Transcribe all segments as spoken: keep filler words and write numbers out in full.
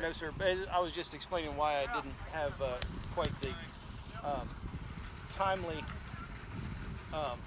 No, sir. I was just explaining why I didn't have uh, quite the um, timely. Um,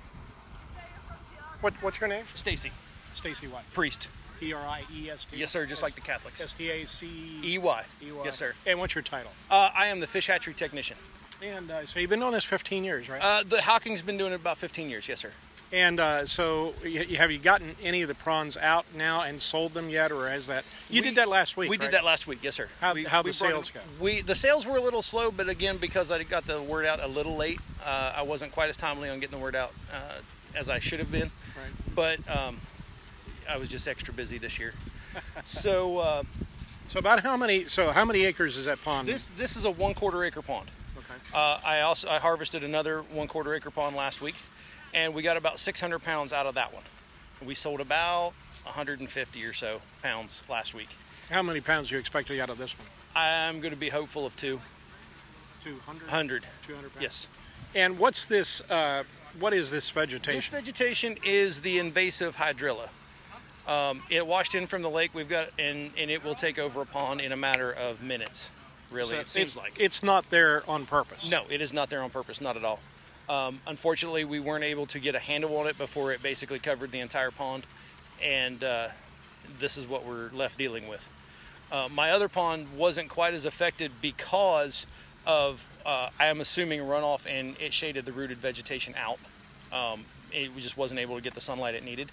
what, what's your name? Stacy. Stacy what? Priest. P R I E S T? Yes, sir, just S like the Catholics. S T A C E Y. E Y. Yes, sir. And what's your title? Uh, I am the fish hatchery technician. And uh, so you've been doing this fifteen years, right? Uh, the Hawking's been doing it about fifteen years, yes, sir. And uh, so you, have you gotten any of the prawns out now and sold them yet, or has that... You we, did that last week, We right? did that last week, yes, sir. How, we, how we the sales go? We The sales were a little slow, but again, because I got the word out a little late, uh, I wasn't quite as timely on getting the word out uh, as I should have been. Right. But um, I was just extra busy this year. so... Uh, so about how many... So how many acres is that pond? This This is a one-quarter acre pond. Okay. Uh, I also I harvested another one-quarter acre pond last week, and we got about six hundred pounds out of that one. We sold about one hundred fifty or so pounds last week. How many pounds do you expect to get out of this one? I'm going to be hopeful of two. two hundred? one hundred. two hundred pounds? Yes. And what's this, uh, what is this vegetation? This vegetation is the invasive hydrilla. Um, it washed in from the lake. We've got, and, and it will take over a pond in a matter of minutes, really, so it seems it's, like. It's not there on purpose? No, it is not there on purpose, not at all. Um, unfortunately, we weren't able to get a handle on it before it basically covered the entire pond, and uh, this is what we're left dealing with. Uh, my other pond wasn't quite as affected because of, uh, I am assuming, runoff, and it shaded the rooted vegetation out. Um, it just wasn't able to get the sunlight it needed.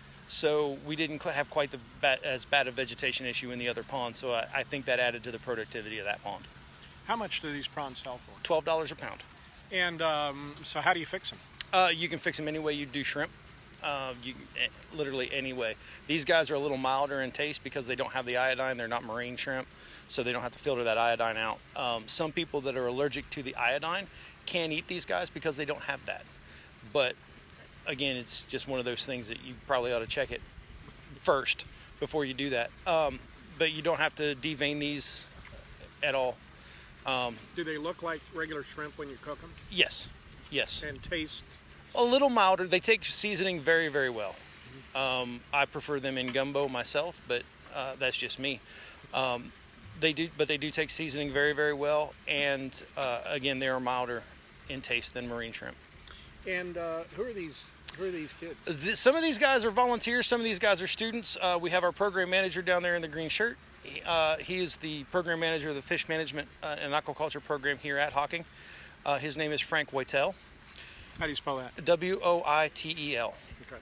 So we didn't have quite the bad, as bad a vegetation issue in the other pond, so I, I think that added to the productivity of that pond. How much do these prawns sell for? twelve dollars a pound. And um, so how do you fix them? Uh, you can fix them any way you do shrimp. Uh, you literally any way. These guys are a little milder in taste because they don't have the iodine. They're not marine shrimp, so they don't have to filter that iodine out. Um, some people that are allergic to the iodine can't eat these guys because they don't have that. But again, it's just one of those things that you probably ought to check it first before you do that. Um, but you don't have to devein these at all. Um, do they look like regular shrimp when you cook them? Yes, yes. And taste? A little milder. They take seasoning very, very well. Um, I prefer them in gumbo myself, but uh, that's just me. Um, they do, but they do take seasoning very, very well, and uh, again, they are milder in taste than marine shrimp. And uh, who are these? Who are these kids? The, some of these guys are volunteers. Some of these guys are students. Uh, we have our program manager down there in the green shirt. Uh, he is the program manager of the fish management uh, and aquaculture program here at Hawking. Uh, his name is Frank Woitel. How do you spell that? W O I T E L. Okay.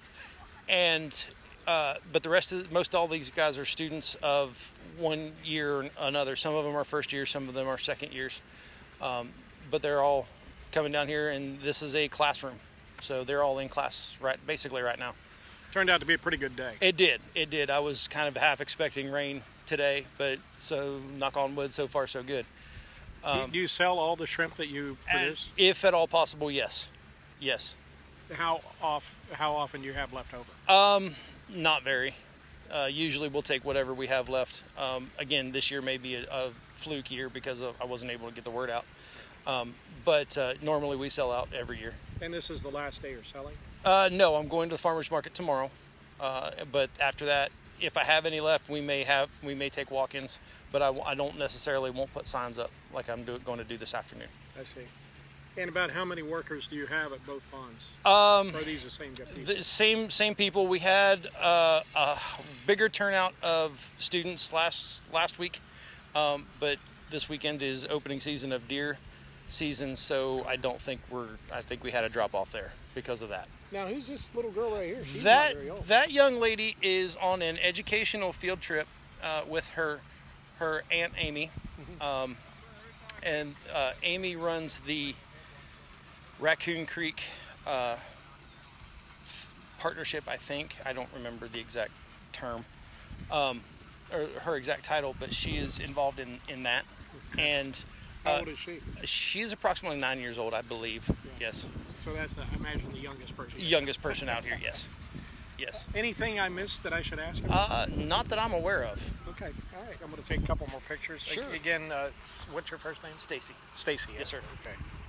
And uh, but the rest of most all these guys are students of one year or another. Some of them are first year, some of them are second years. Um, but they're all coming down here, and this is a classroom, so they're all in class right basically right now. Turned out to be a pretty good day. It did. It did. I was kind of half expecting rain today, but so knock on wood, so far so good. Um, do you sell all the shrimp that you produce? If at all possible, yes. Yes. How off? How often do you have left over? Um, not very. Uh, usually we'll take whatever we have left. Um, again, this year may be a, a fluke year because of, I wasn't able to get the word out. Um, but uh, normally we sell out every year. And this is the last day you're selling? Uh, no, I'm going to the farmer's market tomorrow. Uh, but after that, if I have any left, we may have we may take walk-ins. But I, I don't necessarily won't put signs up like I'm do, going to do this afternoon. I see. And about how many workers do you have at both ponds? Um, or are these the same people? The same same people. We had uh, a bigger turnout of students last last week, um, but this weekend is opening season of deer season, so I don't think we're. I think we had a drop off there because of that. Now, who's this little girl right here? She's that not very old. That young lady is on an educational field trip uh, with her her aunt Amy, um, and uh, Amy runs the Raccoon Creek uh, partnership, I think. I don't remember the exact term, um, or her exact title, but she is involved in, in that. And uh, how old is she? She's approximately nine years old, I believe. Yeah. Yes. So that's, uh, I imagine, the youngest person. Youngest person out here, yes. Yes. Anything I missed that I should ask her? Uh, not that I'm aware of. Okay. All right. I'm going to take a couple more pictures. Sure. Again, uh, what's your first name? Stacy. Stacy. Yes, sir. Okay.